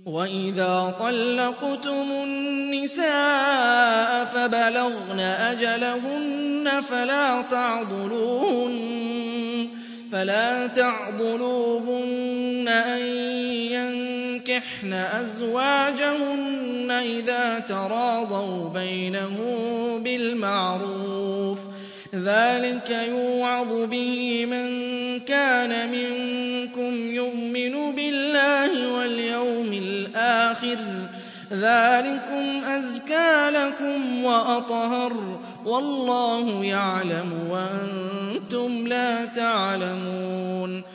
وَإِذَا طَلَّقْتُمُ النِّسَاءَ فَبَلَغْنَ أَجَلَهُنَّ فَلَا تَعْضُلُوهُنَّ أَن يَنكِحْنَ أَزْوَاجَهُنَّ إِذَا تَرَاضَوْا بَيْنَهُم بِالْمَعْرُوفِ ۗ ذَٰلِكَ يُوعَظُ بِهِ مَن كَانَ مِنكُمْ يُؤْمِنُ بِاللَّهِ وَالْيَوْمِ الْآخِرِ ۗ ذَٰلِكُمْ أَزْكَىٰ لَكُمْ وَأَطْهَرُ ۗ وَاللَّهُ يَعْلَمُ وَأَنتُمْ لَا تَعْلَمُونَ